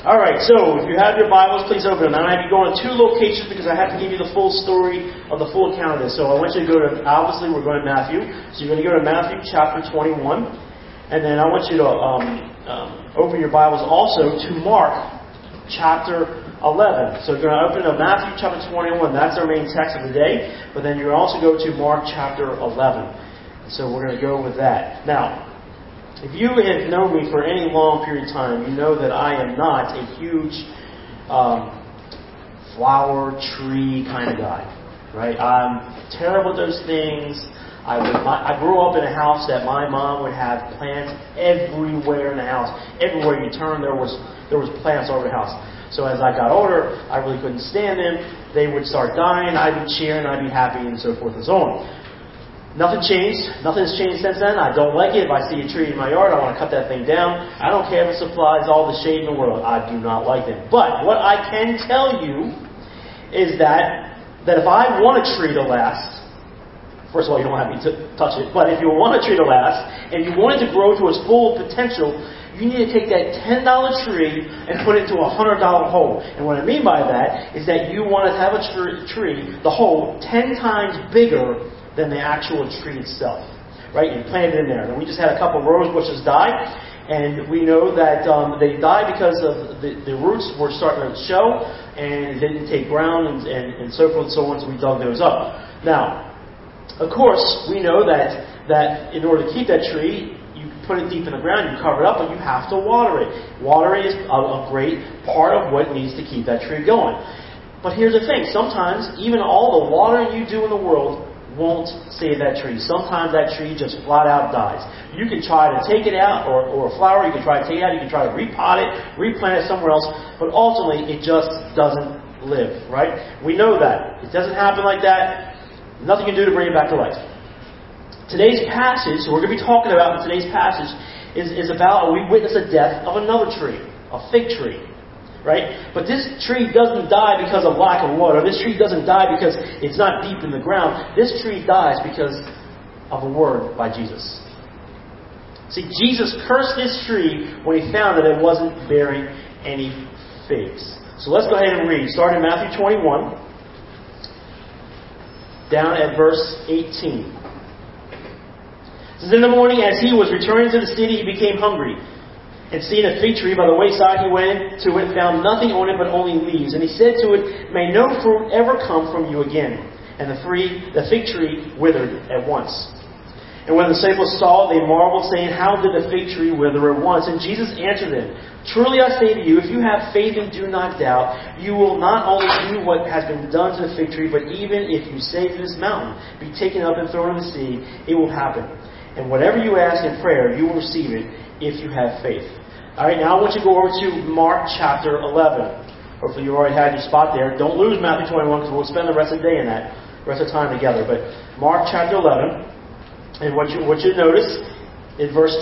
All right, so if you have your Bibles, please open them. I'm going to be going to two locations because I have to give you the full story of the full account of this. So I want you to go to, obviously we're going to Matthew. So you're going to go to Matthew chapter 21. And then I want you to open your Bibles also to Mark chapter 11. So you're going to open to Matthew chapter 21. That's our main text of the day. But then you're also go to Mark chapter 11. So we're going to go with that. Now, if you have known me for any long period of time, you know that I am not a huge flower, tree kind of guy. Right? I'm terrible at those things. I grew up in a house that my mom would have plants everywhere in the house. Everywhere you turn, there was plants all over the house. So as I got older, I really couldn't stand them. They would start dying. I'd be cheering. I'd be happy, and so forth and so on. Nothing changed. Nothing's changed since then. I don't like it. If I see a tree in my yard, I want to cut that thing down. I don't care if it supplies all the shade in the world. I do not like them. But what I can tell you is that if I want a tree to last, first of all, you don't have me to touch it, but if you want a tree to last, and you want it to grow to its full potential, you need to take that $10 tree and put it into a $100 hole. And what I mean by that is that you want to have a tree, the hole, 10 times bigger than the actual tree itself. Right? You plant it in there. And we just had a couple of rose bushes die, and we know that they died because of the roots were starting to show, and it didn't take ground, and so forth and so on, so we dug those up. Now, of course, we know that in order to keep that tree, you put it deep in the ground, you cover it up, but you have to water it. Watering is a great part of what needs to keep that tree going. But here's the thing. Sometimes, even all the watering you do in the world won't save that tree. Sometimes that tree just flat out dies. You can try to take it out, or a flower, you can try to take it out, you can try to repot it, replant it somewhere else, but ultimately it just doesn't live, right? We know that. It doesn't happen like that. Nothing you can do to bring it back to life. Today's passage, we're going to be talking about in today's passage, is about, we witness the death of another tree, a fig tree. Right? But this tree doesn't die because of lack of water. This tree doesn't die because it's not deep in the ground. This tree dies because of a word by Jesus. See, Jesus cursed this tree when he found that it wasn't bearing any figs. So let's go ahead and read. Starting in Matthew 21, down at verse 18. It says, in the morning, as he was returning to the city, he became hungry. And seeing a fig tree by the wayside, he went to it, found nothing on it but only leaves. And he said to it, may no fruit ever come from you again. And the fig tree withered at once. And when the disciples saw it, they marveled, saying, how did the fig tree wither at once? And Jesus answered them, truly I say to you, if you have faith and do not doubt, you will not only do what has been done to the fig tree, but even if you say to this mountain, be taken up and thrown in the sea, it will happen. And whatever you ask in prayer, you will receive it if you have faith. All right, now I want you to go over to Mark chapter 11. Hopefully you already had your spot there. Don't lose Matthew 21 because we'll spend the rest of the day in that, rest of the time together. But Mark chapter 11, and what you notice in verse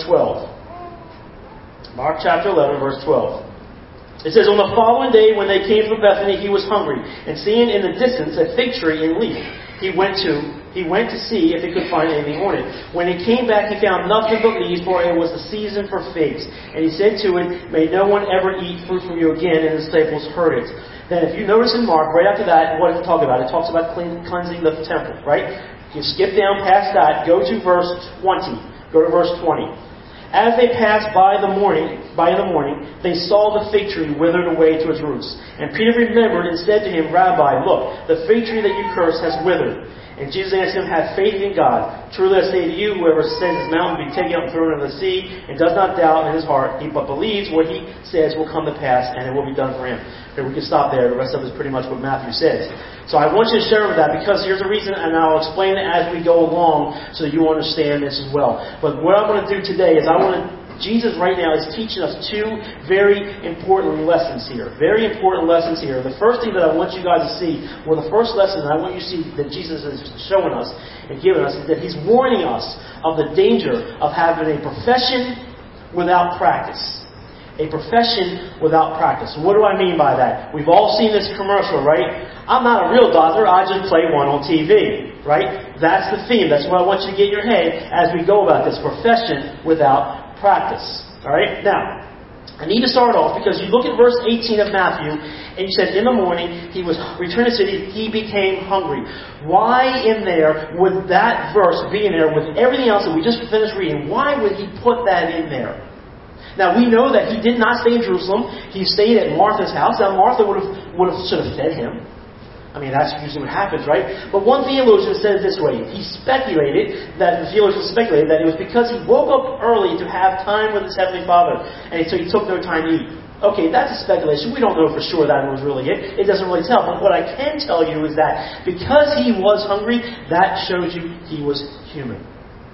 12. Mark chapter 11, verse 12. It says, on the following day when they came from Bethany, he was hungry. And seeing in the distance a fig tree in leaf, he went to see if he could find anything on it. When he came back, he found nothing but leaves, for it was the season for figs. And he said to it, may no one ever eat fruit from you again. And his disciples heard it. Then if you notice in Mark, right after that, what does it talk about? It talks about cleansing the temple, right? You skip down past that, go to verse 20. Go to verse 20. As they passed by in the morning, they saw the fig tree withered away to its roots. And Peter remembered and said to him, Rabbi, look, the fig tree that you cursed has withered. And Jesus answered him, have faith in God. Truly I say to you, whoever says this mountain be taken up and thrown into the sea, and does not doubt in his heart, but believes what he says will come to pass, and it will be done for him. Okay, we can stop there. The rest of it is pretty much what Matthew says. So I want you to share with that, because here's the reason, and I'll explain it as we go along, so that you understand this as well. But what I want to do today is Jesus right now is teaching us two very important lessons here. Very important lessons here. The first thing that I want you guys to see, the first lesson that I want you to see that Jesus is showing us and giving us, is that he's warning us of the danger of having a profession without practice. A profession without practice. What do I mean by that? We've all seen this commercial, right? I'm not a real doctor, I just play one on TV. Right? That's the theme. That's what I want you to get in your head as we go about this. Profession without practice. Alright? Now, I need to start off because you look at verse 18 of Matthew, and you said, in the morning, he was returned to the city, he became hungry. Why in there would that verse be in there with everything else that we just finished reading? Why would he put that in there? Now, we know that he did not stay in Jerusalem. He stayed at Martha's house. Now, Martha would have sort of fed him. I mean, that's usually what happens, right? But one theologian said it this way. The theologian speculated that it was because he woke up early to have time with his Heavenly Father. And so he took no time to eat. Okay, that's a speculation. We don't know for sure that was really it. It doesn't really tell. But what I can tell you is that because he was hungry, that shows you he was human.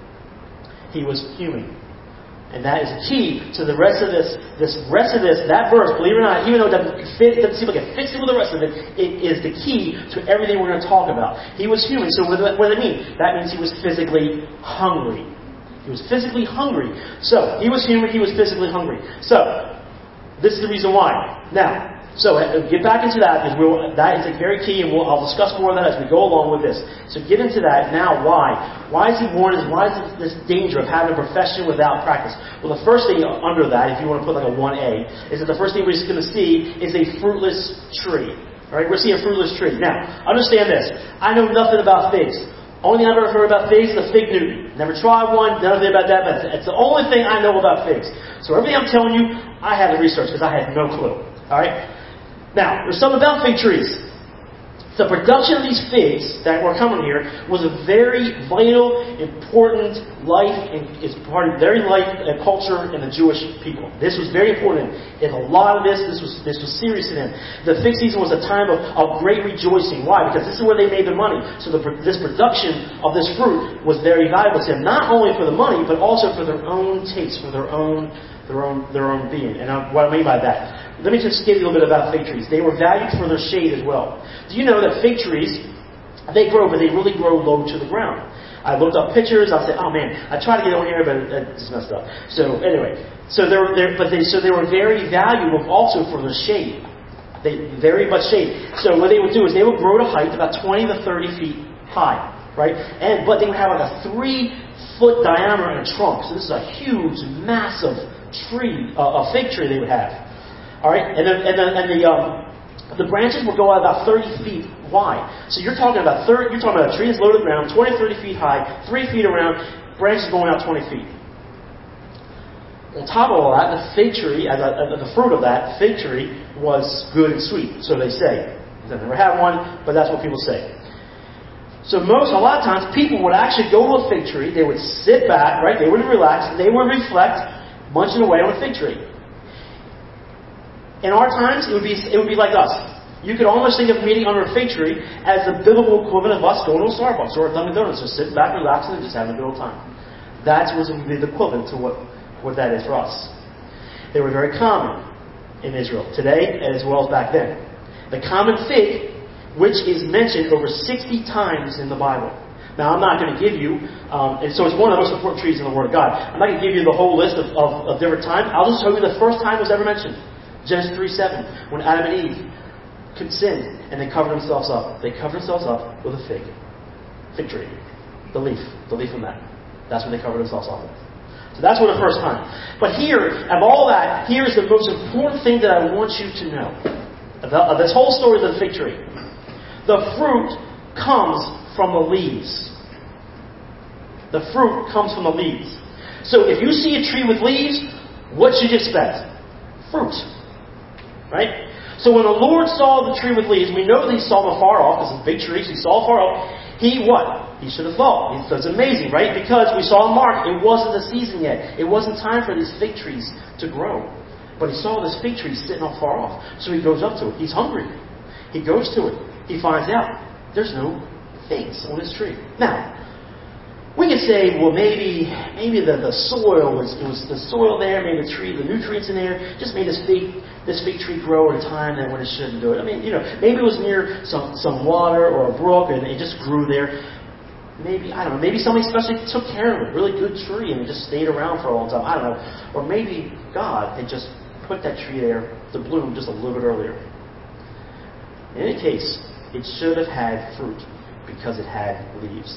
He was human. And that is key to the rest of this. That verse, believe it or not, even though it doesn't seem like it fits in with the rest of it, it is the key to everything we're going to talk about. He was human. So what does it mean? That means he was physically hungry. He was physically hungry. So, he was human, he was physically hungry. So, this is the reason why. Now, so get back into that, because that is very key, and I'll discuss more of that as we go along with this. So get into that now. Why? Why is he warned? Why is this danger of having a profession without practice? Well, the first thing under that, if you want to put like a 1A, is that the first thing we're just going to see is a fruitless tree. All right, we're seeing a fruitless tree. Now, understand this. I know nothing about figs. Only thing I've ever heard about figs is the fig Newton. Never tried one, nothing about that, but it's the only thing I know about figs. So everything I'm telling you, I had to research because I had no clue. All right? Now, there's something about fig trees. The production of these figs that were coming here was a very vital, important life, and it's part of very life and culture in the Jewish people. This was very important. And a lot of this was serious to them. The fig season was a time of great rejoicing. Why? Because this is where they made their money. So this production of this fruit was very valuable to them, not only for the money, but also for their own taste, for their own being. And what I mean by that, let me just give you a little bit about fig trees. They were valued for their shade as well. Do you know that fig trees, they grow, but they really grow low to the ground? I looked up pictures. I said, oh man, I tried to get over here, but it's messed up. So anyway, so they were very valuable also for their shade. They very much shade. So what they would do is they would grow to height about 20 to 30 feet high, right? But they would have like a 3-foot diameter in a trunk. So this is a huge, massive tree, a fig tree they would have. All right, and the branches will go out about 30 feet wide. So you're talking about a tree that's low to the ground, 20 to 30 feet high, 3 feet around, branches going out 20 feet. On top of all that, the fig tree, the fruit of that fig tree was good and sweet, so they say. I've never had one, but that's what people say. So a lot of times, people would actually go to a fig tree, they would sit back, right? They would relax, they would reflect, munching away on a fig tree. In our times, it would be like us. You could almost think of meeting under a fig tree as the biblical equivalent of us going to a Starbucks or a Dunkin' Donuts, just sitting back, relaxing, and just having a good old time. That would be the equivalent to what that is for us. They were very common in Israel today as well as back then. The common fig, which is mentioned over 60 times in the Bible. Now, I'm not going to give you, and so it's one of the most important trees in the Word of God. I'm not going to give you the whole list of different times. I'll just tell you the first time it was ever mentioned. Genesis 3:7, when Adam and Eve sinned and they covered themselves up. They covered themselves up with a fig tree. The leaf from that. That's what they covered themselves up with. So that's what the first time. But here, of all that, here's the most important thing that I want you to know about this whole story of the fig tree. The fruit comes from the leaves. The fruit comes from the leaves. So if you see a tree with leaves, what should you expect? Fruit. Right? So when the Lord saw the tree with leaves, we know that He saw them afar off, because it's big trees, He saw afar off. He what? He should have thought. It's amazing, right? Because we saw a mark. It wasn't the season yet. It wasn't time for these fig trees to grow. But He saw this fig tree sitting all far off. So He goes up to it. He's hungry. He goes to it. He finds out there's no figs on this tree. Now, we could say, well, maybe the soil was the soil there, maybe the nutrients in there just made this fig tree grow at a time that when it shouldn't do it. I mean, maybe it was near some water or a brook and it just grew there. Maybe, I don't know, maybe somebody especially took care of it, really good tree, and it just stayed around for a long time. I don't know. Or maybe God had just put that tree there to bloom just a little bit earlier. In any case, it should have had fruit because it had leaves.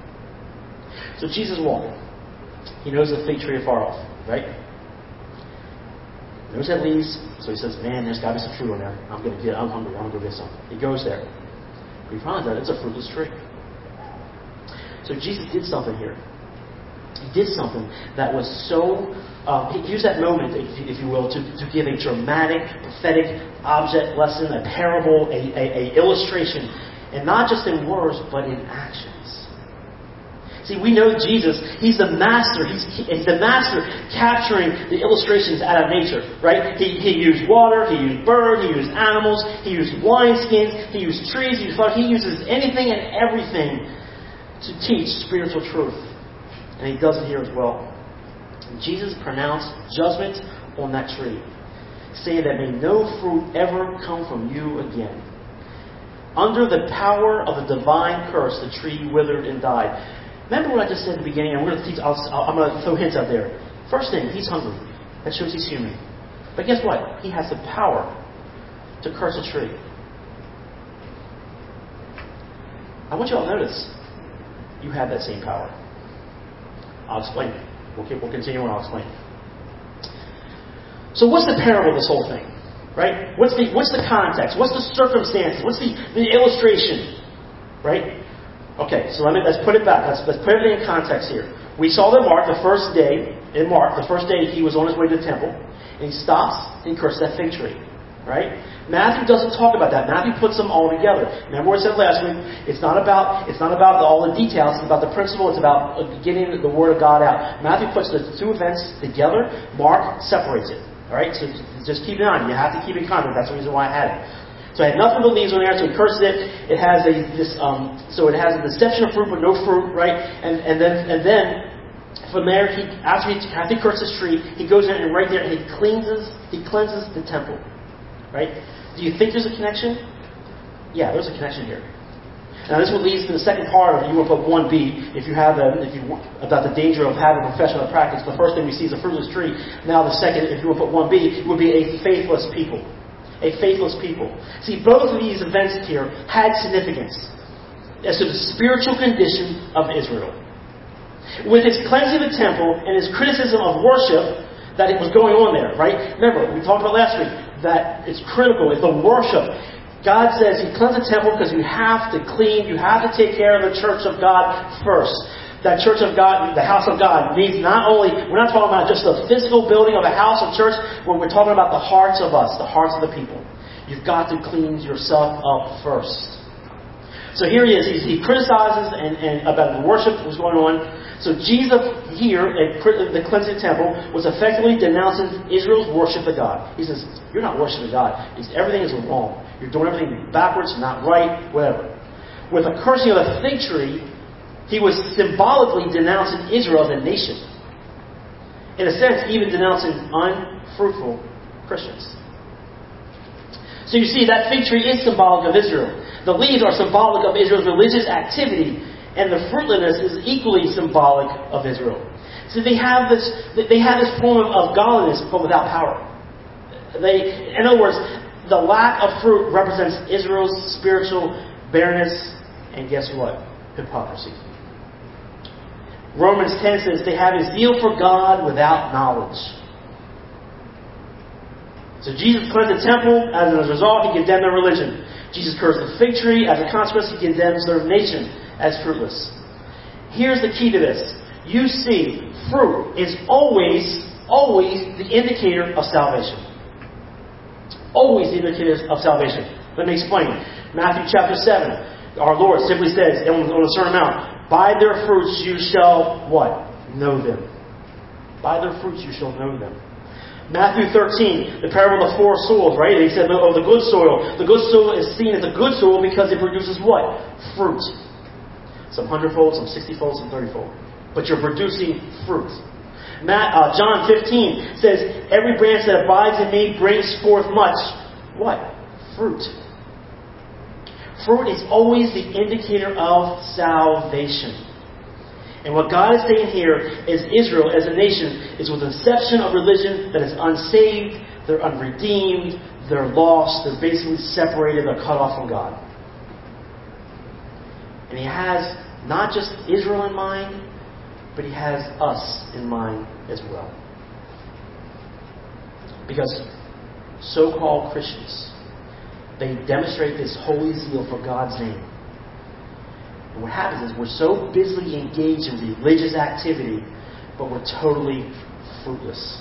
So Jesus walked. He knows the fig tree afar off, right? There's that leaves. So he says, man, there's got to be some fruit on there. I'm hungry. I'm going to go get some. He goes there. But he finds out it's a fruitless tree. So Jesus did something here. He did something that was so... he used that moment, if you will, to give a dramatic, prophetic object lesson, a parable, a illustration. And not just in words, but in actions. See, we know Jesus, He's the master. He's the master capturing the illustrations out of nature, right? He used water, He used birds, He used animals, He used wineskins, He used trees, He used flowers. He uses anything and everything to teach spiritual truth. And He does it here as well. Jesus pronounced judgment on that tree, saying that may no fruit ever come from you again. Under the power of the divine curse, the tree withered and died. Remember what I just said at the beginning? I'm going to throw hints out there. First thing, He's hungry. That shows He's human. But guess what? He has the power to curse a tree. I want you all to notice, you have that same power. I'll explain it. We'll continue and I'll explain. So what's the parable of this whole thing? Right? What's the context? What's the circumstances? What's the illustration? Right? Okay, so let's put it back. Let's put everything in context here. We saw that Mark, the first day he was on his way to the temple, and he stops and he cursed that fig tree. Right? Matthew doesn't talk about that. Matthew puts them all together. Remember what I said last week? It's not about all the details. It's about the principle. It's about getting the Word of God out. Matthew puts the two events together. Mark separates it. All right? So just keep it on. You have to keep it in context. That's the reason why I had it. So it had nothing but leaves on there, so he curses it. It has a deception of fruit but no fruit, right? And then from there, after he curses this tree, he goes in and right there and he cleanses the temple. Right? Do you think there's a connection? Yeah, there's a connection here. Now this will lead to the second part of you want to put 1b about the danger of having professional practice. The first thing we see is a fruitless tree. Now the second, if you want to put 1b, would be a faithless people. A faithless people. See, both of these events here had significance as to the spiritual condition of Israel. With his cleansing of the temple and his criticism of worship that it was going on there, right? Remember, we talked about last week that it's critical. It's the worship. God says He cleansed the temple because you have to clean, you have to take care of the church of God first. That church of God, the house of God, means not only, we're not talking about just the physical building of a house of church, but we're talking about the hearts of us, the hearts of the people. You've got to clean yourself up first. So here he is. He criticizes and about the worship that was going on. So Jesus here at the cleansing temple was effectively denouncing Israel's worship of God. He says, you're not worshiping God. Everything is wrong. You're doing everything backwards, not right, whatever. With the cursing of the fig tree, he was symbolically denouncing Israel as a nation. In a sense, even denouncing unfruitful Christians. So you see, that fig tree is symbolic of Israel. The leaves are symbolic of Israel's religious activity, and the fruitlessness is equally symbolic of Israel. So they have this form of godliness, but without power. In other words, the lack of fruit represents Israel's spiritual barrenness, and guess what? Hypocrisy. Romans 10 says they have a zeal for God without knowledge. So Jesus cleansed the temple. As a result, He condemned their religion. Jesus cursed the fig tree. As a consequence, He condemns their nation as fruitless. Here's the key to this. You see, fruit is always the indicator of salvation. Always the indicator of salvation. Let me explain. Matthew chapter 7. Our Lord simply says on the Sermon on the Mount, by their fruits you shall what? Know them. By their fruits you shall know them. Matthew 13, the parable of the four soils, right? He said, oh, the good soil. The good soil is seen as a good soil because it produces what? Fruit. Some 100-fold, some 60-fold, some 30-fold. But you're producing fruit. John 15 says, every branch that abides in me brings forth much. What? Fruit. Fruit is always the indicator of salvation. And what God is saying here is Israel as a nation is with a deception of religion that is unsaved, they're unredeemed, they're lost, they're basically separated, they're cut off from God. And He has not just Israel in mind, but He has us in mind as well. Because so-called Christians, they demonstrate this holy zeal for God's name. And what happens is we're so busily engaged in religious activity, but we're totally fruitless.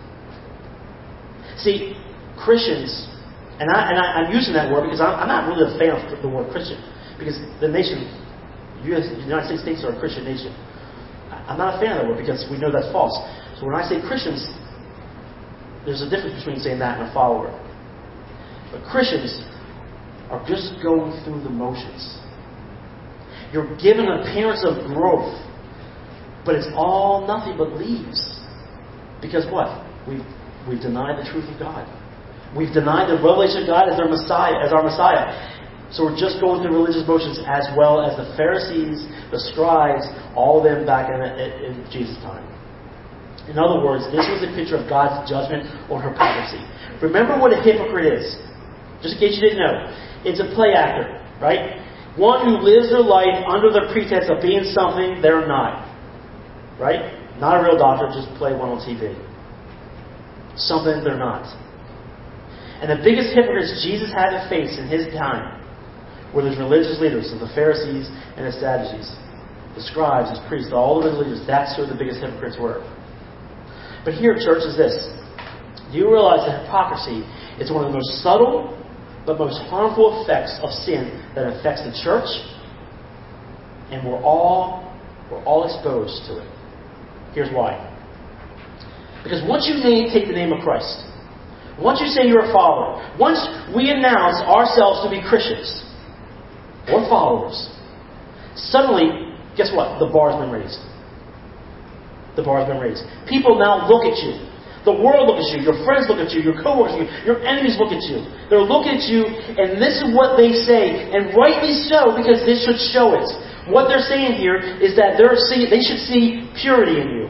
See, Christians, and I'm using that word because I'm not really a fan of the word Christian, because the nation, the United States are a Christian nation. I'm not a fan of that word because we know that's false. So when I say Christians, there's a difference between saying that and a follower. But Christians are just going through the motions. You're given an appearance of growth, but it's all nothing but leaves. Because what? We've denied the truth of God. We've denied the revelation of God as our Messiah. So we're just going through religious motions as well as the Pharisees, the scribes, all of them back in Jesus' time. In other words, this was a picture of God's judgment on hypocrisy. Remember what a hypocrite is. Just in case you didn't know. It's a play actor, right? One who lives their life under the pretense of being something they're not. Right? Not a real doctor, just play one on TV. Something they're not. And the biggest hypocrites Jesus had to face in his time were the religious leaders, the Pharisees and the Sadducees. The scribes, his priests, all the religious leaders. That's who the biggest hypocrites were. But here, church, is this. Do you realize that hypocrisy is one of the most subtle but most harmful effects of sin that affects the church? And we're all exposed to it. Here's why. Because once you take the name of Christ, once you say you're a follower, once we announce ourselves to be Christians or followers, suddenly, guess what? The bar's been raised. The bar's been raised. People now look at you. The world looks at you. Your friends look at you. Your coworkers look at you. Your enemies look at you. They're looking at you, and this is what they say, and rightly so, because this should show it. What they're saying here is that they should see purity in you.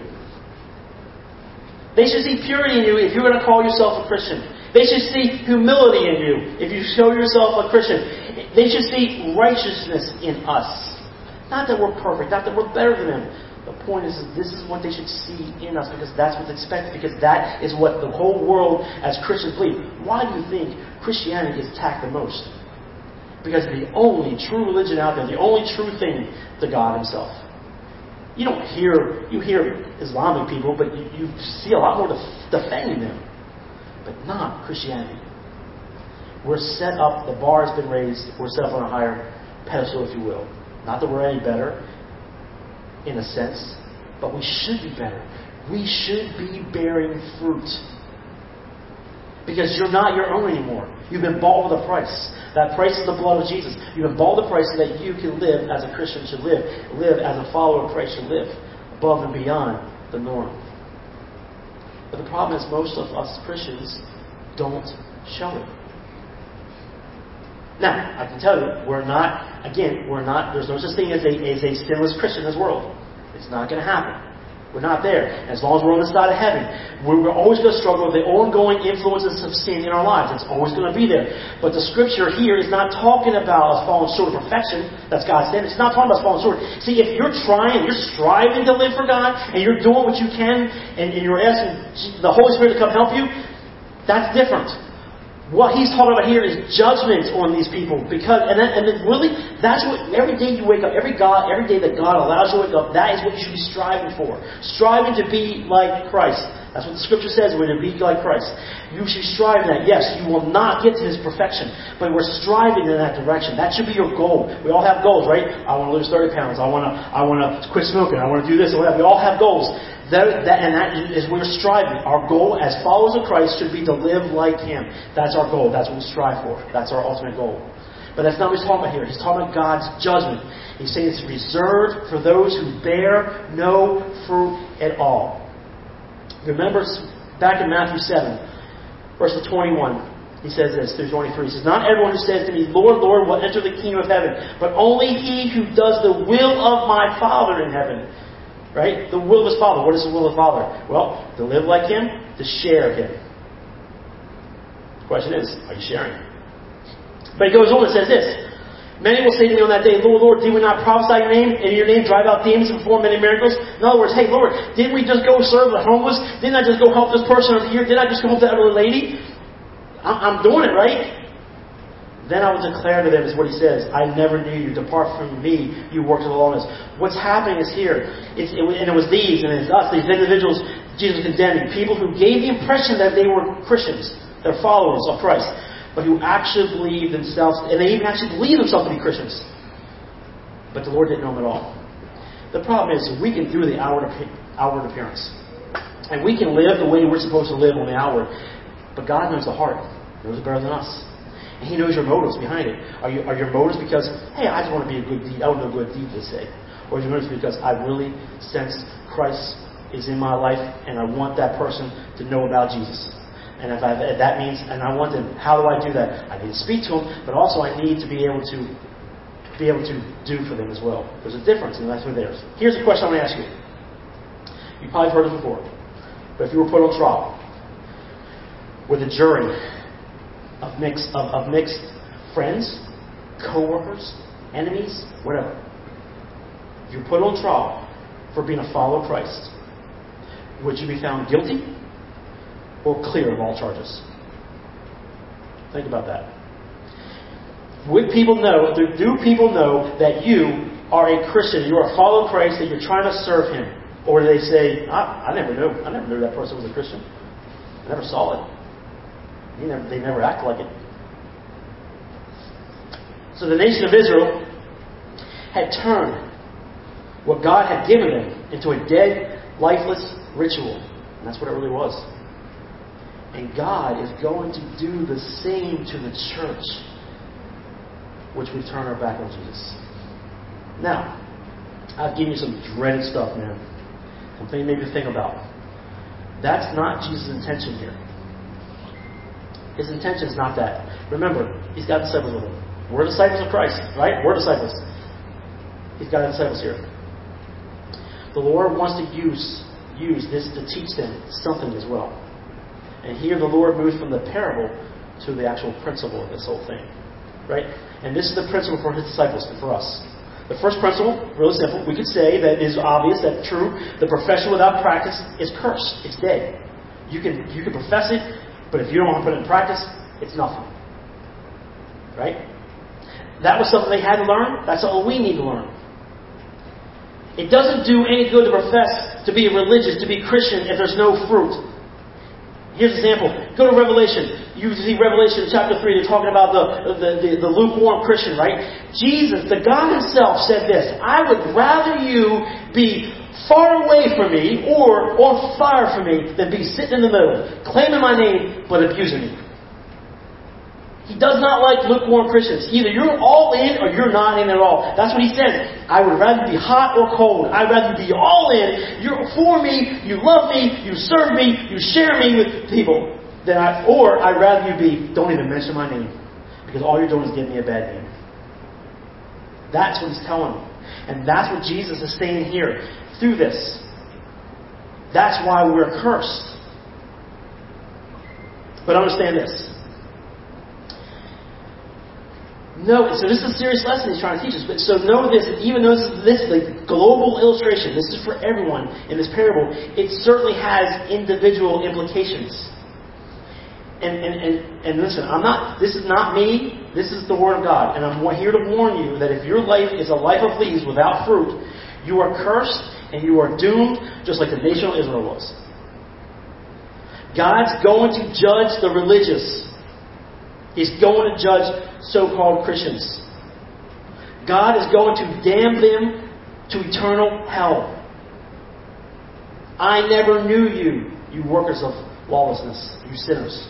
They should see purity in you if you're going to call yourself a Christian. They should see humility in you if you show yourself a Christian. They should see righteousness in us. Not that we're perfect, not that we're better than them. The point is, this is what they should see in us, because that's what's expected, because that is what the whole world as Christians believe. Why do you think Christianity gets attacked the most? Because it's the only true religion out there, the only true thing to God Himself. You hear Islamic people, but you see a lot more defending them. But not Christianity. We're set up, the bar has been raised, we're set up on a higher pedestal, if you will. Not that we're any better, in a sense, but we should be better. We should be bearing fruit. Because you're not your own anymore. You've been bought with a price. That price is the blood of Jesus. You've been bought with a price so that you can live as a Christian should live as a follower of Christ should live, above and beyond the norm. But the problem is most of us Christians don't show it. Now, I can tell you, there's no such thing as a sinless Christian in this world. It's not going to happen. We're not there. As long as we're on the side of heaven, we're always going to struggle with the ongoing influences of sin in our lives. It's always going to be there. But the Scripture here is not talking about us falling short of perfection. That's God's standard. It's not talking about us falling short. See, if you're striving to live for God, and you're doing what you can, and you're asking the Holy Spirit to come help you, that's different. What he's talking about here is judgment on these people, that's what every day you wake up, every day that God allows you to wake up, that is what you should be striving for. Striving to be like Christ. That's what the Scripture says. We're to be like Christ. You should be striving that. Yes, you will not get to His perfection, but we're striving in that direction. That should be your goal. We all have goals, right? I want to lose 30 pounds. I want to quit smoking. I want to do this or whatever. We all have goals. That is we're striving. Our goal as followers of Christ should be to live like Him. That's our goal. That's what we strive for. That's our ultimate goal. But that's not what he's talking about here. He's talking about God's judgment. He's saying it's reserved for those who bear no fruit at all. Remember back in Matthew 7, verse 21, he says this through 23. He says, "Not everyone who says to me, 'Lord, Lord,' will enter the kingdom of heaven, but only he who does the will of my Father in heaven." Right? The will of His Father. What is the will of the Father? Well, to live like Him, to share Him. The question is, are you sharing? But he goes on and says this. Many will say to me on that day, Lord, Lord, did we not prophesy in your name, and in your name drive out demons and perform many miracles? In other words, hey, Lord, didn't we just go serve the homeless? Didn't I just go help this person over here? Didn't I just go help that other lady? I'm doing it, right? Then I will declare to them, is what he says, I never knew you. Depart from me, you workers of lawlessness. What's happening is here, and it was these, and it's us, these individuals Jesus was condemning. People who gave the impression that they were Christians, they're followers of Christ, but who actually believed themselves, and they even actually believed themselves to be Christians. But the Lord didn't know them at all. The problem is, we can do the outward appearance. And we can live the way we're supposed to live on the outward. But God knows the heart. He knows it better than us. And He knows your motives behind it. Are your motives because, hey, I just want to be a good deed. I want to do a good deed to say. Or is your motives because I really sense Christ is in my life and I want that person to know about Jesus. And if that means, and I want them, how do I do that? I need to speak to them, but also I need to be able to do for them as well. There's a difference, and that's what theirs. Here's a question I'm going to ask you. You probably heard it before, but if you were put on trial with a jury of mixed friends, co-workers, enemies, whatever, if you're put on trial for being a follower of Christ, would you be found guilty or clear of all charges? Think about that. Do people know that you are a Christian, you are a follower of Christ, that you're trying to serve Him? Or do they say, I never knew that person was a Christian. I never saw it. They never act like it. So the nation of Israel had turned what God had given them into a dead, lifeless ritual. And that's what it really was. And God is going to do the same to the church, which we turn our back on Jesus. Now, I've given you some dreaded stuff, man. Something maybe to think about. That's not Jesus' intention here. His intention is not that. Remember, He's got disciples with Him. We're disciples of Christ, right? We're disciples. He's got disciples here. The Lord wants to use this to teach them something as well. And here the Lord moves from the parable to the actual principle of this whole thing. Right? And this is the principle for His disciples and for us. The first principle, really simple. We could say that it is obvious that true, the profession without practice is cursed. It's dead. You can profess it, but if you don't want to put it in practice, it's nothing. Right? That was something they had to learn. That's something we need to learn. It doesn't do any good to profess to be religious, to be Christian, if there's no fruit. Here's an example. Go to Revelation. You see Revelation chapter 3. They're talking about the lukewarm Christian, right? Jesus, the God Himself, said this: I would rather you be far away from me or on fire for me than be sitting in the middle, claiming my name but abusing me. He does not like lukewarm Christians. Either you're all in or you're not in at all. That's what He says. I would rather be hot or cold. I'd rather be all in. You're for me. You love me. You serve me. You share me with people. Or I'd rather you be, don't even mention my name. Because all you're doing is giving me a bad name. That's what He's telling them. And that's what Jesus is saying here through this. That's why we're cursed. But understand this. No, so this is a serious lesson He's trying to teach us. But so know this, even though this is the global illustration, this is for everyone in this parable, it certainly has individual implications. And listen, this is not me, this is the Word of God. And I'm here to warn you that if your life is a life of leaves without fruit, you are cursed and you are doomed, just like the nation of Israel was. God's going to judge the religious. He's going to judge so-called Christians. God is going to damn them to eternal hell. I never knew you, you workers of lawlessness, you sinners.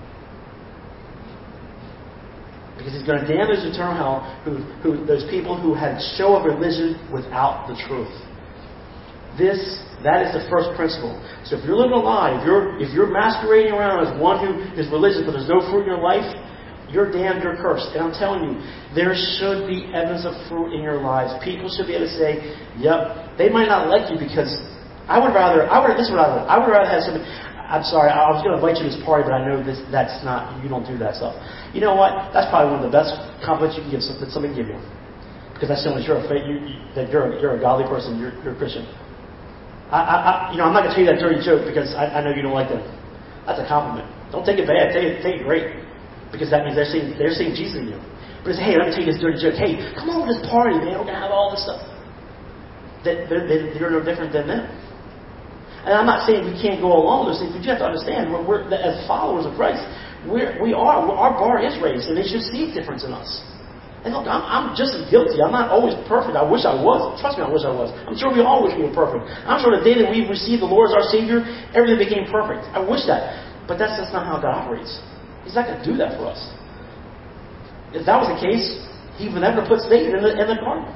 Because He's going to damn those to eternal hell, those people who had a show of religion without the truth. That is the first principle. So if you're living a lie, if you're masquerading around as one who is religious but there's no fruit in your life, you're damned, you're cursed. And I'm telling you, there should be evidence of fruit in your lives. People should be able to say, yep, they might not like you because I would rather have somebody. I'm sorry, I was going to invite you to this party, but I know that's not, you don't do that stuff. You know what? That's probably one of the best compliments you can give that somebody can give you. Because that's showing that you're a godly person, you're a Christian. I'm not going to tell you that dirty joke because I know you don't like that. That's a compliment. Don't take it bad. Take it great. Because that means they're seeing Jesus in you. But it's, hey, let me tell you this dirty joke. Hey, come on to this party, man. We're going to have all this stuff. You're no different than them. And I'm not saying we can't go along with those things, but you have to understand, as followers of Christ, our bar is raised, and they should see a difference in us. And look, I'm just as guilty. I'm not always perfect. I wish I was. Trust me, I wish I was. I'm sure we all wish we were perfect. I'm sure the day that we received the Lord as our Savior, everything became perfect. I wish that. But that's just not how God operates. He's not going to do that for us. If that was the case, He would never put Satan in the garden.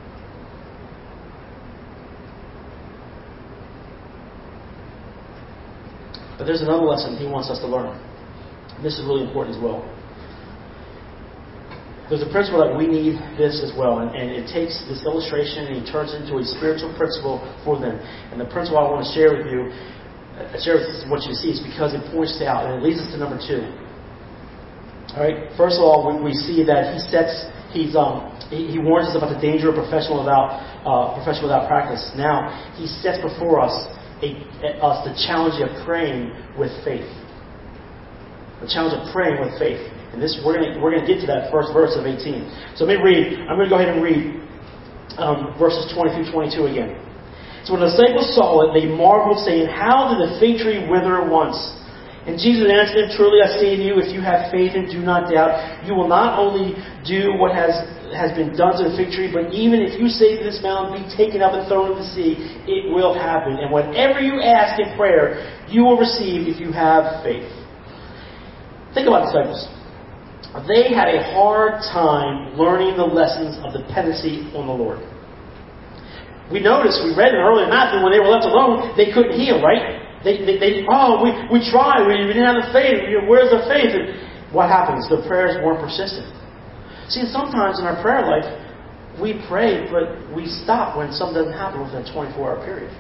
But there's another lesson He wants us to learn. And this is really important as well. There's a principle that we need this as well. And it takes this illustration and He turns it into a spiritual principle for them. And the principle I want to share with you, what you see, is because it points out, and it leads us to number 2. All right. First of all, we see that He warns us about the danger of profession without practice. Now He sets before us the challenge of praying with faith. The challenge of praying with faith. And this we're going to get to that first verse of 18. So let me read. I'm going to go ahead and read verses 20 through 22 again. So when the disciples saw it, they marveled, saying, "How did the fig tree wither at once?" And Jesus answered them, "Truly I say to you, if you have faith and do not doubt, you will not only do what has been done to the fig tree, but even if you say to this mountain, be taken up and thrown into the sea, it will happen. And whatever you ask in prayer, you will receive if you have faith." Think about the disciples. They had a hard time learning the lessons of dependency on the Lord. We read in earlier Matthew, when they were left alone, they couldn't heal, right? We tried, we didn't have the faith, where's the faith? And what happens? The prayers weren't persistent. See, sometimes in our prayer life, we pray, but we stop when something doesn't happen within a 24-hour period.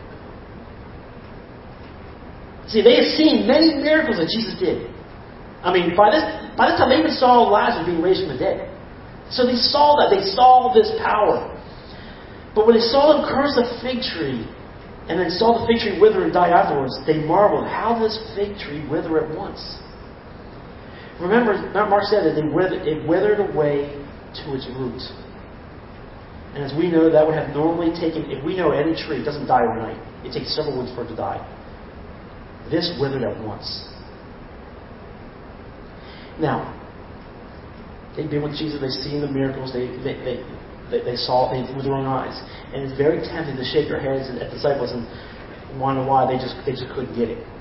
See, they had seen many miracles that Jesus did. I mean, by this time, they even saw Lazarus being raised from the dead. So they saw that. They saw this power. But when they saw them curse a fig tree, and then saw the fig tree wither and die afterwards, they marveled, how does this fig tree wither at once? Remember, Mark said that it withered away to its roots. And as we know, that would have normally taken, if we know any tree, it doesn't die overnight. It takes several weeks for it to die. This withered at once. Now, they've been with Jesus, they've seen the miracles, they saw things with their own eyes. And it's very tempting to shake their heads at the disciples and wonder why they just couldn't get it.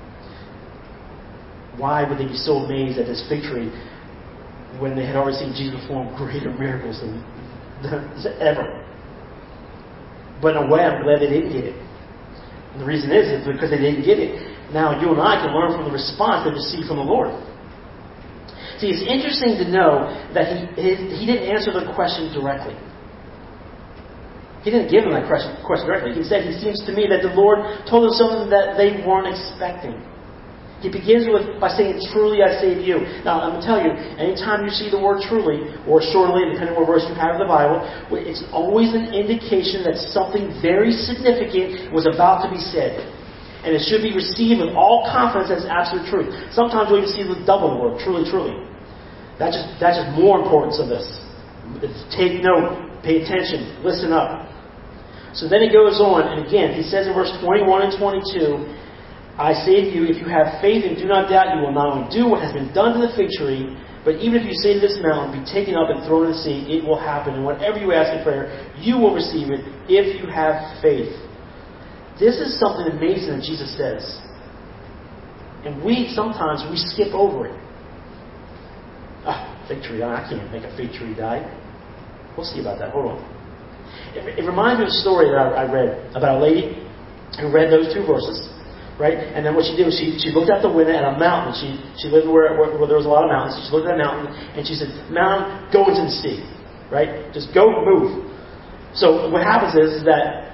Why would they be so amazed at this fig tree when they had already seen Jesus perform greater miracles than ever? But in a way, I'm glad they didn't get it. And the reason is because they didn't get it. Now, you and I can learn from the response they received from the Lord. See, it's interesting to know that he didn't answer the question directly. He didn't give them that question directly. He said, "It seems to me that the Lord told them something that they weren't expecting." He begins by saying, "Truly I say to you." Now, I'm going to tell you, anytime you see the word truly, or surely, depending on what verse you have in the Bible, it's always an indication that something very significant was about to be said. And it should be received with all confidence as absolute truth. Sometimes we even see the double word, truly, truly. That's just more importance of this. Take note, pay attention, listen up. So then he goes on, and again, he says in verse 21 and 22, "I say to you, if you have faith and do not doubt, you will not only do what has been done to the fig tree, but even if you say to this mountain, be taken up and thrown in the sea, it will happen. And whatever you ask in prayer, you will receive it if you have faith." This is something amazing that Jesus says. And sometimes we skip over it. Fig tree, I can't make a fig tree die. We'll see about that. Hold on. It reminds me of a story that I read about a lady who read those two verses, right? And then what she did was she looked out the window at a mountain. She lived where there was a lot of mountains. She looked at a mountain and she said, "Mountain, go into the sea." Right? Just go, move. So what happens is that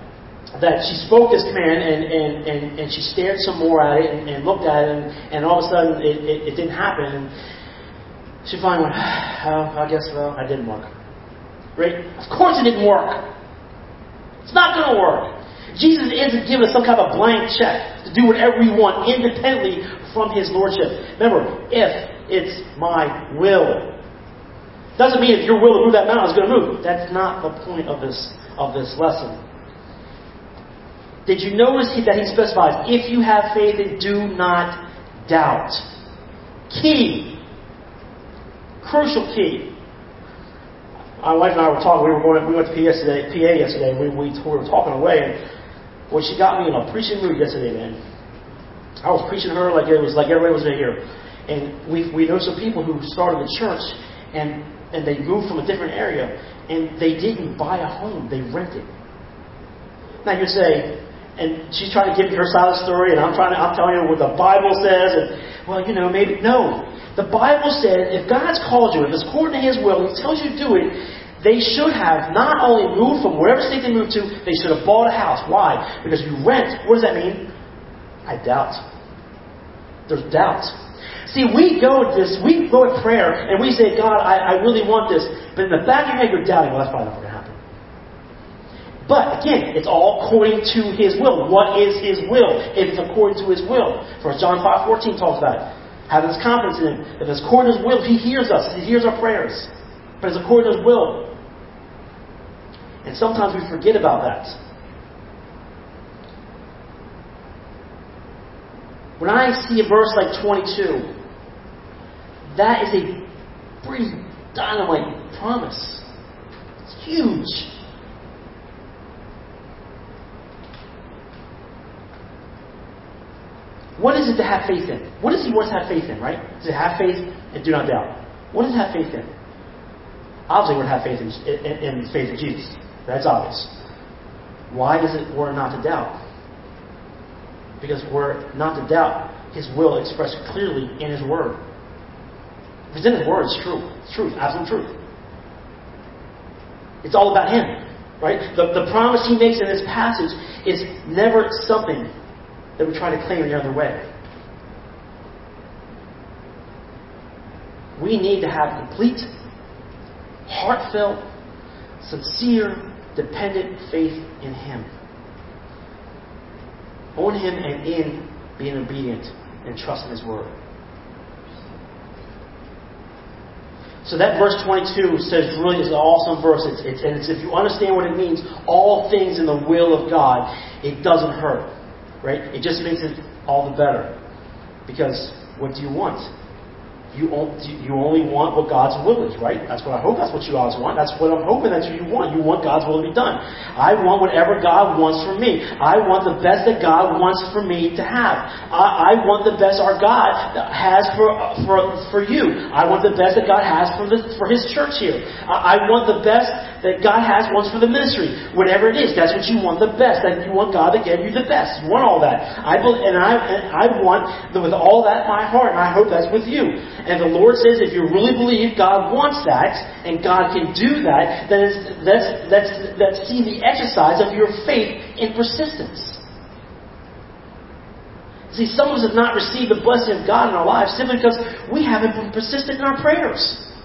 that she spoke this command and she stared some more at it and looked at it and all of a sudden it didn't happen. And she finally went, I guess I didn't work. Right? Of course it didn't work. It's not going to work. Jesus isn't giving us some kind of blank check to do whatever we want independently from His Lordship. Remember, if it's my will. Doesn't mean if your will to move that mountain is going to move. That's not the point of this lesson. Did you notice that He specifies, if you have faith and do not doubt? Key. Crucial key. My wife and I were talking. We went to PA yesterday. We were talking away, and boy, she got me in a preaching mood yesterday, man. I was preaching her like it was like everybody was here. And we know some people who started the church and they moved from a different area and they didn't buy a home, they rented. Now you say, and she's trying to give me her side of the story, and I'm telling you what the Bible says, and well, maybe no. The Bible says if God's called you, if it's according to His will, He tells you to do it, they should have not only moved from wherever state they moved to, they should have bought a house. Why? Because you rent. What does that mean? I doubt. There's doubt. See, we go at prayer and we say, God, I really want this. But in the back of your head, you're doubting, well, that's probably not going to happen. But again, it's all according to His will. What is His will? If it's according to His will. 1 John 5:14 talks about it. Having this confidence in Him. If it's according to His will, He hears us. He hears our prayers. But it's according to His will. And sometimes we forget about that. When I see a verse like 22, that is a pretty dynamite promise. It's huge. What is it to have faith in? What does He want us to have faith in, right? To have faith and do not doubt. What does have faith in? Obviously, we're to have faith in faith in Jesus. That's obvious. Why is it we're not to doubt? Because we're not to doubt His will expressed clearly in His Word. If it's in His Word, it's true. It's truth. Absolute truth. It's all about Him. Right? The promise He makes in this passage is never something that we try to claim any other way. We need to have complete, heartfelt, sincere, dependent faith in Him. On Him and in being obedient and trusting His Word. So that verse 22 says really is an awesome verse. It's if you understand what it means, all things in the will of God, it doesn't hurt. Right? It just makes it all the better. Because what do you want? You only want what God's will is, right? That's what I hope. That's what you always want. That's what I'm hoping that you want. You want God's will to be done. I want whatever God wants for me. I want the best that God wants for me to have. I want the best our God has for you. I want the best that God has for His church here. I want the best that God wants for the ministry. Whatever it is, that's what you want, the best. That you want God to give you the best. You want all that. I want with all that my heart, and I hope that's with you. And the Lord says, if you really believe God wants that, and God can do that, then let's see the exercise of your faith in persistence. See, some of us have not received the blessing of God in our lives simply because we haven't been persistent in our prayers.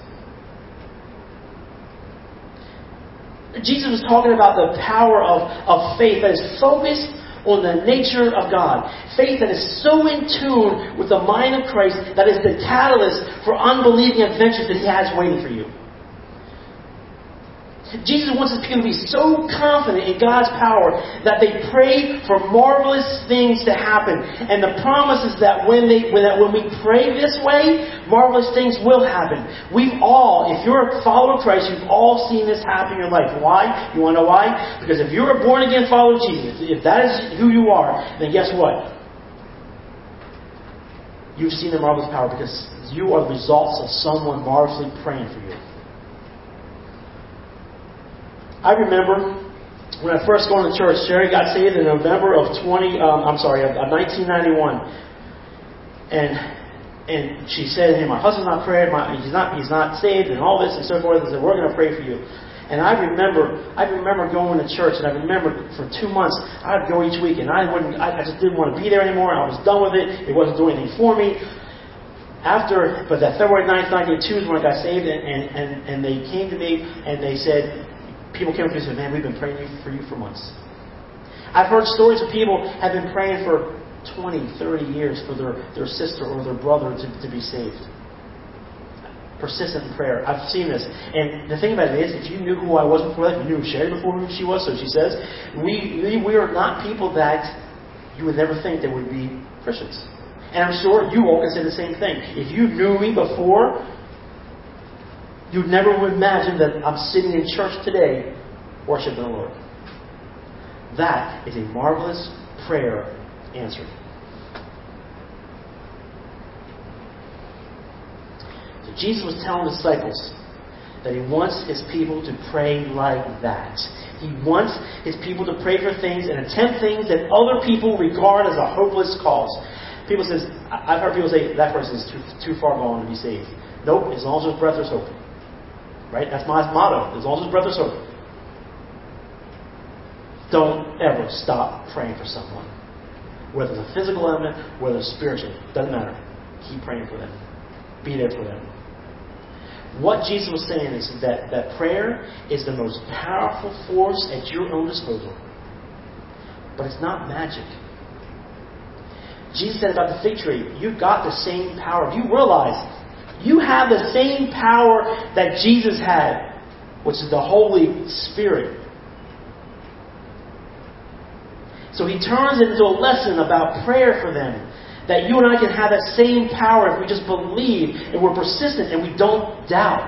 Jesus was talking about the power of faith that is focused on the nature of God. Faith that is so in tune with the mind of Christ that is the catalyst for unbelieving adventures that He has waiting for you. Jesus wants His people to be so confident in God's power that they pray for marvelous things to happen. And the promise is that when we pray this way, marvelous things will happen. We've all, if you're a follower of Christ, you've all seen this happen in your life. Why? You want to know why? Because if you're a born-again follower of Jesus, if that is who you are, then guess what? You've seen the marvelous power because you are the results of someone marvelously praying for you. I remember when I first got to church, Sherry got saved in November of 1991. And she said, hey, my husband's not praying, he's not saved, and all this and so forth. I said, we're going to pray for you. And I remember going to church, and I remember for 2 months, I'd go each week, and I just didn't want to be there anymore. I was done with it. It wasn't doing anything for me. But that February 9th, 1982 is when I got saved, and they came to me, and they said, people came up to me and said, man, we've been praying for you for months. I've heard stories of people have been praying for 20, 30 years for their sister or their brother to be saved. Persistent in prayer. I've seen this. And the thing about it is, if you knew who I was before that, you knew Sherry before who she was, so she says, we are not people that you would never think that would be Christians. And I'm sure you all can say the same thing. If you knew me before, you never would imagine that I'm sitting in church today worshiping the Lord. That is a marvelous prayer answered. So Jesus was telling the disciples that He wants His people to pray like that. He wants His people to pray for things and attempt things that other people regard as a hopeless cause. I've heard people say that person is too far gone to be saved. Nope, as long as there's breath, there's hope. Right? That's my motto. As long as there's breath, there's hope. Don't ever stop praying for someone. Whether it's a physical element, whether it's spiritual. Doesn't matter. Keep praying for them. Be there for them. What Jesus was saying is that prayer is the most powerful force at your own disposal. But it's not magic. Jesus said about the fig tree, you've got the same power. You realize you have the same power that Jesus had, which is the Holy Spirit. So He turns it into a lesson about prayer for them. That you and I can have that same power if we just believe and we're persistent and we don't doubt.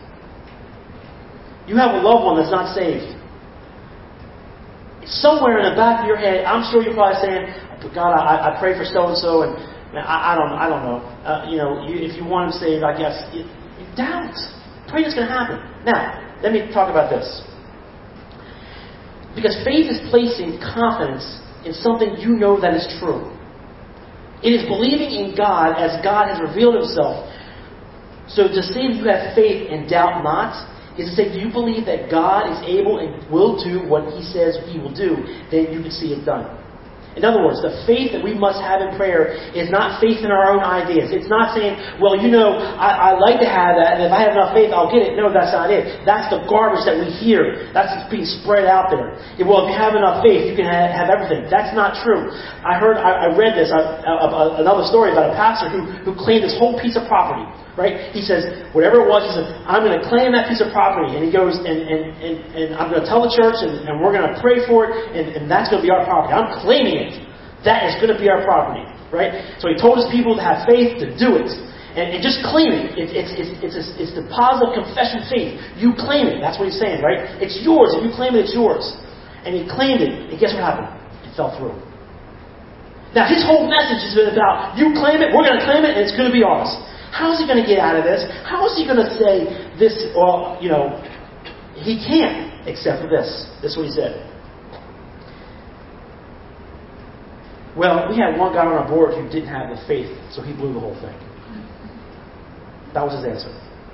You have a loved one that's not saved. Somewhere in the back of your head, I'm sure you're probably saying, God, I pray for so-and-so, and I don't know. If you want him saved, I guess. You doubt. Pray it's going to happen. Now, let me talk about this. Because faith is placing confidence in something you know that is true. It is believing in God as God has revealed Himself. So to say that you have faith and doubt not, is to say, do you believe that God is able and will do what He says He will do, then you can see it done. In other words, the faith that we must have in prayer is not faith in our own ideas. It's not saying, well, I like to have that, and if I have enough faith, I'll get it. No, that's not it. That's the garbage that we hear. That's being spread out there. Well, if you have enough faith, you can have everything. That's not true. I read this, another story about a pastor who claimed this whole piece of property. Right? He says, whatever it was, he says, I'm going to claim that piece of property. And he goes, and I'm going to tell the church, and we're going to pray for it, and that's going to be our property. I'm claiming it. That is going to be our property. Right? So he told his people to have faith to do it. And just claim it. It's the positive confession faith. You claim it. That's what he's saying, right? It's yours. If you claim it, it's yours. And he claimed it, and guess what happened? It fell through. Now, his whole message has been about, you claim it, we're going to claim it, and it's going to be ours. How is he going to get out of this? How is he going to say this? Well, he can't except for this. This is what he said. Well, we had one guy on our board who didn't have the faith, so he blew the whole thing. That was his answer.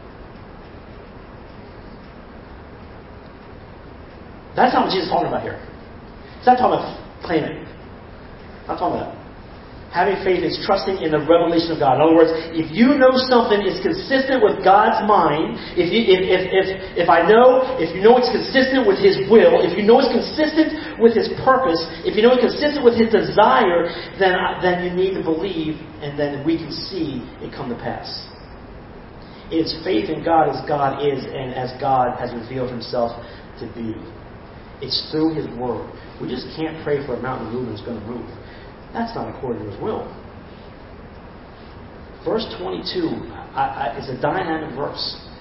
That's not what Jesus is talking about here. He's not talking about claiming. Not talking about that. Having faith is trusting in the revelation of God. In other words, if you know something is consistent with God's mind, if you know it's consistent with His will, if you know it's consistent with His purpose, if you know it's consistent with His desire, then you need to believe, and then we can see it come to pass. It's faith in God as God is, and as God has revealed Himself to be. It's through His Word. We just can't pray for a mountain to move and it's going to move. That's not according to His will. Verse 22 is a dynamic verse.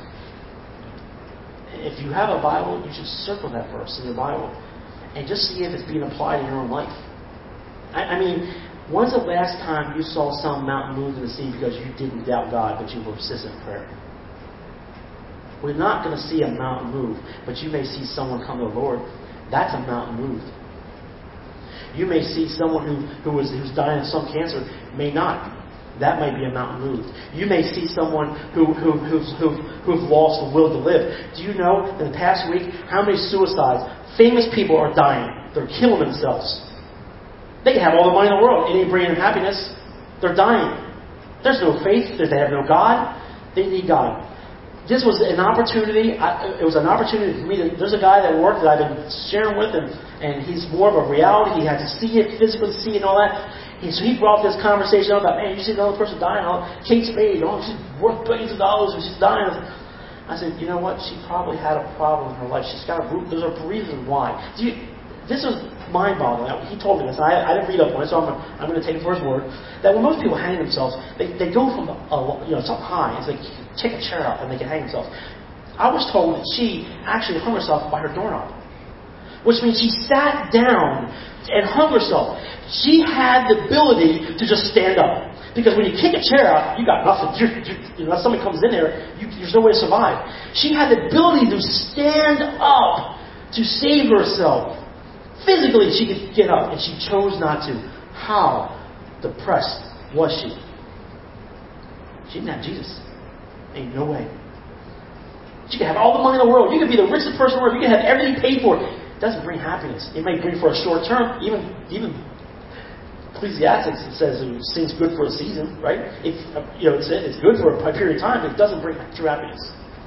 If you have a Bible, you should circle that verse in your Bible and just see if it's being applied in your own life. I mean, when's the last time you saw some mountain move in the sea because you didn't doubt God, but you were persistent in prayer? We're not going to see a mountain move, but you may see someone come to the Lord. That's a mountain moved. You may see someone who's dying of some cancer may not that might be a mountain moved. You may see someone who've lost the will to live. Do you know, in the past week, how many suicides, famous people are dying? They're killing themselves. They can have all the money in the world. It ain't bringing them happiness. They're dying. There's no faith. They have no God. They need God. This was an opportunity. It was an opportunity for me. There's a guy that worked that I've been sharing with him, and he's more of a reality. He had to see it, physically see it and all that. So he brought this conversation up about, man, you see another person dying. Kate Spade, she's worth billions of dollars and she's dying. I said, you know what? She probably had a problem in her life. She's got there's a reason why. This was mind-boggling. He told me this. I didn't read up on it, so I'm going to take it for his word. That when most people hang themselves, they go from something high. It's like you can take a chair out and they can hang themselves. I was told that she actually hung herself by her doorknob, which means she sat down and hung herself. She had the ability to just stand up. Because when you kick a chair out, you got nothing. Unless somebody comes in there, there's no way to survive. She had the ability to stand up to save herself. Physically, she could get up, and she chose not to. How depressed was she? She didn't have Jesus. Ain't no way. She could have all the money in the world. You could be the richest person in the world. You could have everything paid for. It doesn't bring happiness. It may bring for a short term. Even Ecclesiastes says things good for a season, right? It's good for a period of time, but it doesn't bring true happiness.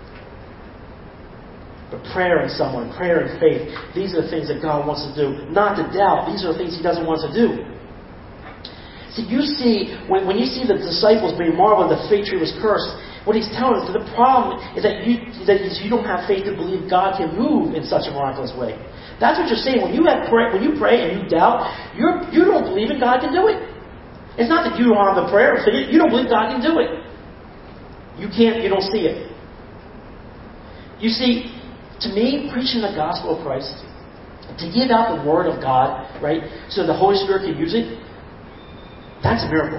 But prayer in someone, prayer and faith, these are the things that God wants to do. Not to doubt. These are the things He doesn't want us to do. See, you see, when you see the disciples being marveled that the fig tree was cursed, what He's telling us, the problem is that you don't have faith to believe God can move in such a miraculous way. That's what you're saying. When you pray and you doubt, you don't believe in God can do it. It's not that you don't have the prayer. You don't believe God can do it. You don't see it. You see, to me, preaching the gospel of Christ, to give out the word of God, right, so the Holy Spirit can use it, that's a miracle.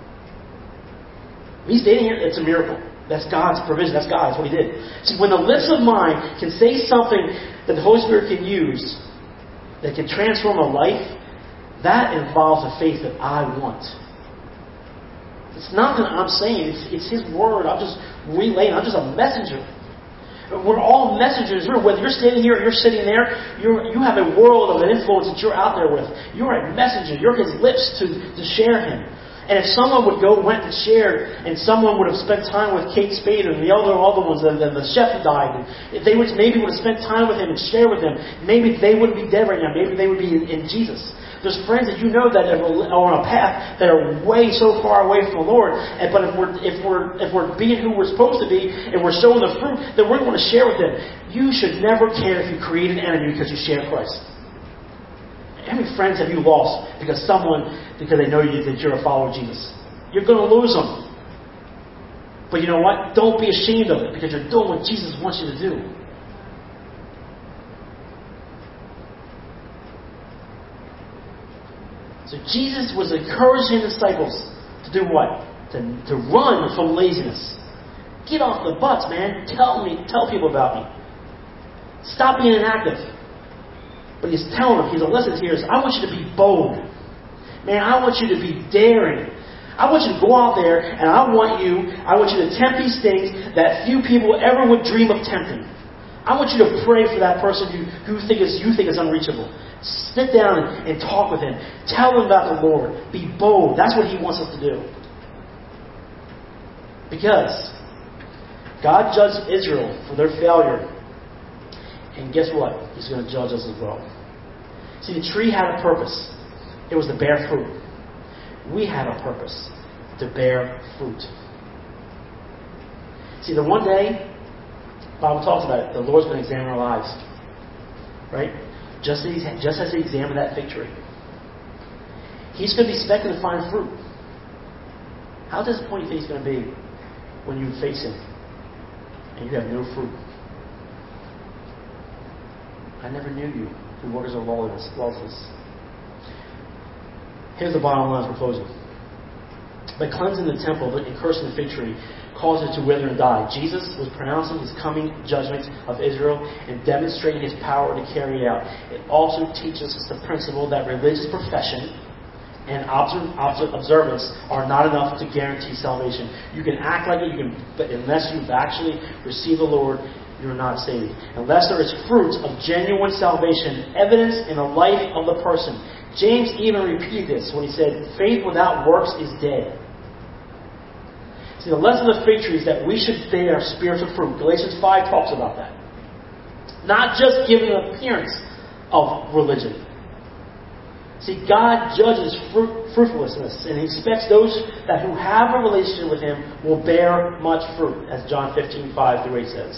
Me standing here, it's a miracle. That's God's provision. That's God. That's what He did. See, when the lips of mine can say something that the Holy Spirit can use, that can transform a life, that involves a faith that I want. It's not that I'm saying. It's His word. I'm just relaying. I'm just a messenger. We're all messengers. Whether you're standing here or you're sitting there, you have a world of an influence that you're out there with. You're a messenger. You're His lips to share Him. And if someone went and shared, and someone would have spent time with Kate Spade and the other ones, and the chef who died, and if they would have spent time with him and shared with him, maybe they wouldn't be dead right now. Maybe they would be in Jesus. There's friends that you know that are on a path that are way so far away from the Lord. But if we're being who we're supposed to be and we're showing the fruit, then we're going to share with them. You should never care if you create an enemy because you share Christ. How many friends have you lost because they know that you're a follower of Jesus? You're going to lose them. But you know what? Don't be ashamed of it because you're doing what Jesus wants you to do. So Jesus was encouraging the disciples to do what? To run from laziness. Get off the butts, man. Tell people about me. Stop being inactive. But He's telling them, He's a lesson here is, I want you to be bold. Man, I want you to be daring. I want you to go out there and I want you to attempt these things that few people ever would dream of tempting. I want you to pray for that person you think is unreachable. Sit down and talk with him. Tell him about the Lord. Be bold. That's what He wants us to do. Because God judged Israel for their failure. And guess what? He's going to judge us as well. See, the tree had a purpose. It was to bear fruit. We have a purpose. To bear fruit. See, the one day, the Bible talks about it, the Lord's going to examine our lives. Right? Just as He examined that fig tree. He's going to be expecting to find fruit. How disappointed do you think He's going to be when you face Him and you have no fruit? I never knew you, who workers of lawlessness. Here's the bottom line as we're closing. By cleansing the temple and cursing the fig tree, caused it to wither and die. Jesus was pronouncing His coming judgment of Israel and demonstrating His power to carry it out. It also teaches us the principle that religious profession and observance are not enough to guarantee salvation. You can act like it, but unless you've actually received the Lord, you're not saved. Unless there is fruit of genuine salvation, evidence in the life of the person. James even repeated this when he said, faith without works is dead. See, the lesson of the fig tree is that we should bear spiritual fruit. Galatians 5 talks about that. Not just giving an appearance of religion. See, God judges fruitfulness, and He expects those who have a relationship with Him will bear much fruit, as John 15:5-8 says.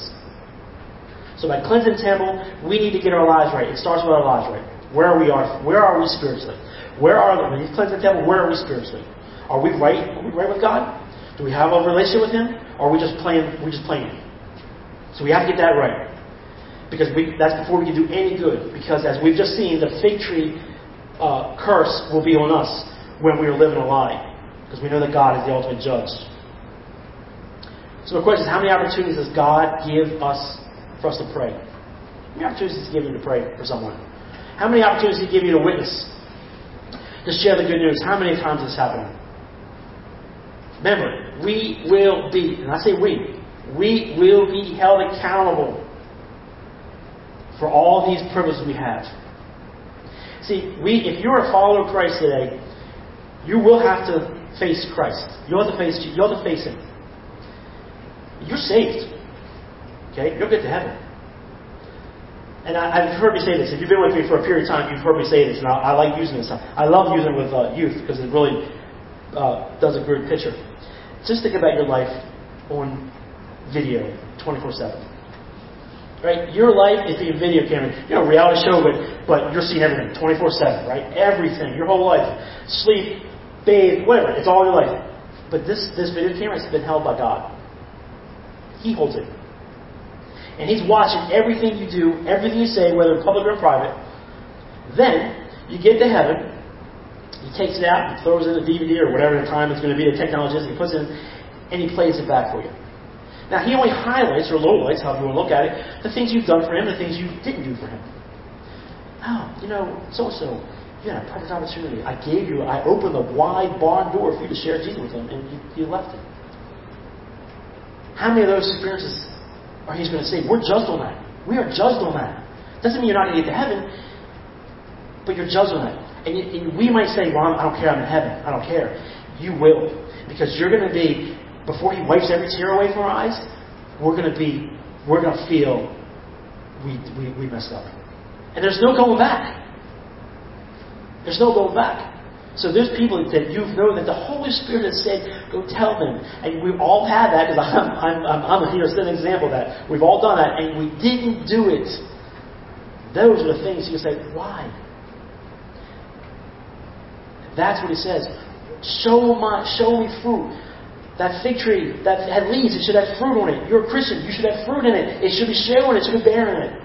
So by cleansing the temple, we need to get our lives right. It starts with our lives right. Where are we spiritually? When He's cleansing the temple, where are we spiritually? Are we right? Are we right with God? Do we have a relationship with Him? Or are we just playing? So we have to get that right. Because that's before we can do any good. Because as we've just seen, the fig tree curse will be on us when we are living a lie. Because we know that God is the ultimate judge. So the question is, how many opportunities does God give us for us to pray? How many opportunities does He give you to pray for someone? How many opportunities does He give you to witness? To share the good news? How many times has this happened? Remember, we will be, and I say we will be held accountable for all these privileges we have. See, if you're a follower of Christ today, you will have to face Christ. You'll have to face Him. You're saved. Okay? You'll get to heaven. And I've heard me say this. If you've been with me for a period of time, you've heard me say this, and I like using this. I love using it with youth because it really does a good picture. Just think about your life on video 24/7. Right? Your life is being video camera. Reality show, but you're seeing everything 24/7, right? Everything, your whole life. Sleep, bathe, whatever. It's all your life. But this video camera has been held by God. He holds it. And He's watching everything you do, everything you say, whether in public or in private. Then, you get to heaven. He takes it out and throws it in a DVD or whatever the time it's going to be, the technology is. He puts it in, and He plays it back for you. Now, He only highlights or lowlights, however you want to look at it, the things you've done for Him, the things you didn't do for Him. Oh, so-and-so, you had a perfect opportunity. I opened the wide barn door for you to share Jesus with Him, and you left it. How many of those experiences are He's going to say, we're judged on that. We are judged on that. Doesn't mean you're not going to get to heaven, but you're judged on that. And we might say, well, I don't care, I'm in heaven. I don't care. You will. Because you're going to be, before He wipes every tear away from our eyes, we're going to feel we messed up. And there's no going back. There's no going back. So there's people that you know that the Holy Spirit has said, go tell them. And we've all had that, because I'm here as an example of that. We've all done that, and we didn't do it. Those are the things you say, why? That's what He says. Show me fruit. That fig tree that had leaves, it should have fruit on it. You're a Christian, you should have fruit in it. It should be showing, it should be bearing it.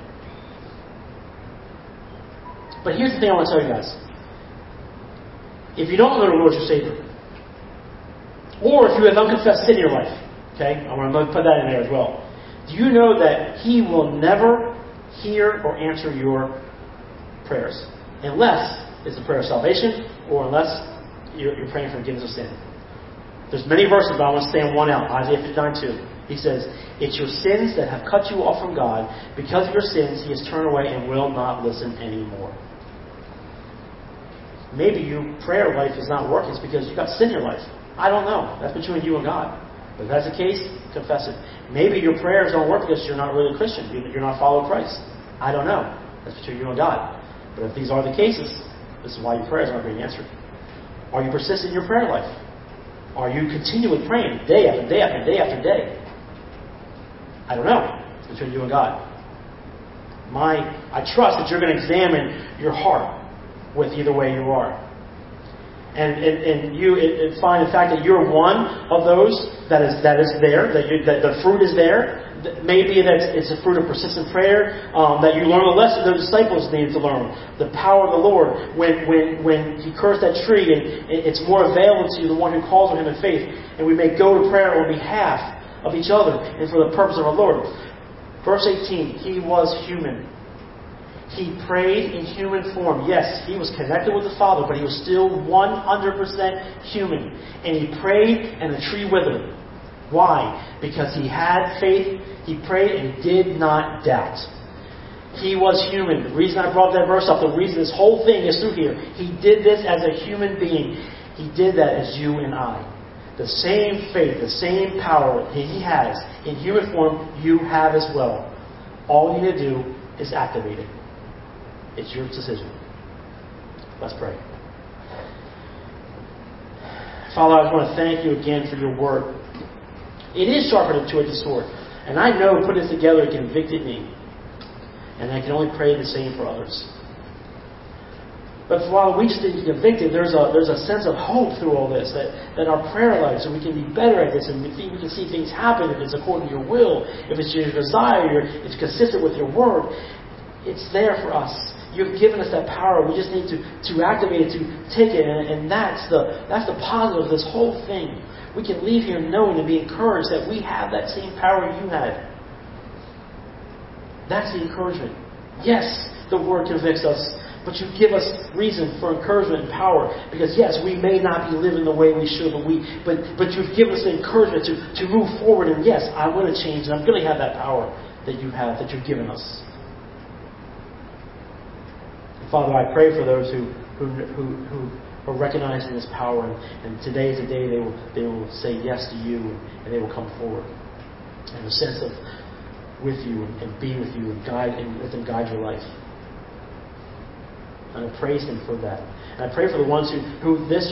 But here's the thing I want to tell you guys. If you don't know the Lord as your Savior, or if you have unconfessed sin in your life, okay, I want to put that in there as well. Do you know that He will never hear or answer your prayers unless it's a prayer of salvation, or unless you're praying for forgiveness of sin? There's many verses, but I want to stand one out. Isaiah 59:2. He says, it's your sins that have cut you off from God. Because of your sins, He has turned away and will not listen anymore. Maybe your prayer life is not working. It's because you've got sin in your life. I don't know. That's between you and God. But if that's the case, confess it. Maybe your prayers don't work because you're not really a Christian. You're not following Christ. I don't know. That's between you and God. But if these are the cases, this is why your prayers aren't being answered. Are you persistent in your prayer life? Are you continually praying day after day after day after day? I don't know. It's between you and God. I trust that you're going to examine your heart with either way you are. And you find the fact that you're one of those that is there, that the fruit is there. Maybe that it's a fruit of persistent prayer, that you learn the lesson the disciples needed to learn. The power of the Lord. When He cursed that tree, and it's more available to you, the one who calls on Him in faith. And we may go to prayer on behalf of each other and for the purpose of our Lord. Verse 18, He was human. He prayed in human form. Yes, he was connected with the Father, but he was still 100% human. And he prayed and the tree withered. Why? Because he had faith, he prayed and did not doubt. He was human. The reason I brought that verse up, the reason this whole thing is through here, he did this as a human being. He did that as you and I. The same faith, the same power that he has in human form, you have as well. All you need to do is activate it. It's your decision. Let's pray. Father, I just want to thank you again for your word. It is sharper than a two-edged sword. And I know putting it together convicted me. And I can only pray the same for others. But while we just didn't get convicted, there's a sense of hope through all this. That our prayer life, so we can be better at this and we can see things happen if it's according to your will, if it's your desire, if it's consistent with your word. It's there for us. You've given us that power. We just need to activate it, to take it. And that's the positive of this whole thing. We can leave here knowing and be encouraged that we have that same power you had. That's the encouragement. Yes, the word convicts us, but you give us reason for encouragement and power. Because yes, we may not be living the way we should, but you've given us the encouragement to move forward. And yes, I'm going to change, and I'm going to have that power that you have, that you've given us. And Father, I pray for those who are recognizing this power, and today is the day they will say yes to you, and they will come forward. And a sense of with you and be with you and guide and let them guide your life. And I praise them for that. And I pray for the ones who this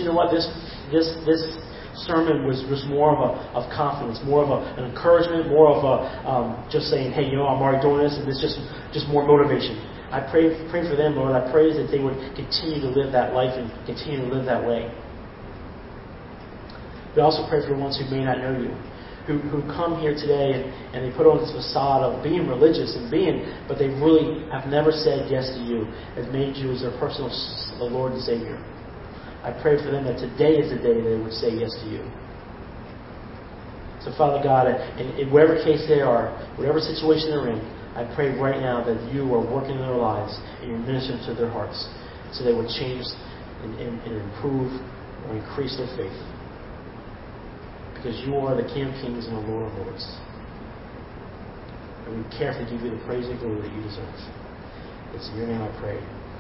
sermon was more of confidence, more of an encouragement, more of a just saying, hey, I'm already doing this, and it's just more motivation. I pray for them, Lord. I pray that they would continue to live that life and continue to live that way. But I also pray for the ones who may not know you, who come here today and they put on this facade of being religious but they really have never said yes to you, has made you as their personal Lord and Savior. I pray for them that today is the day they would say yes to you. So Father God, in whatever case they are, whatever situation they're in, I pray right now that you are working in their lives and you're ministering to their hearts so they would change and improve or increase their faith. Because you are the King of Kings and the Lord of Lords. And we carefully give you the praise and glory that you deserve. It's in your name I pray.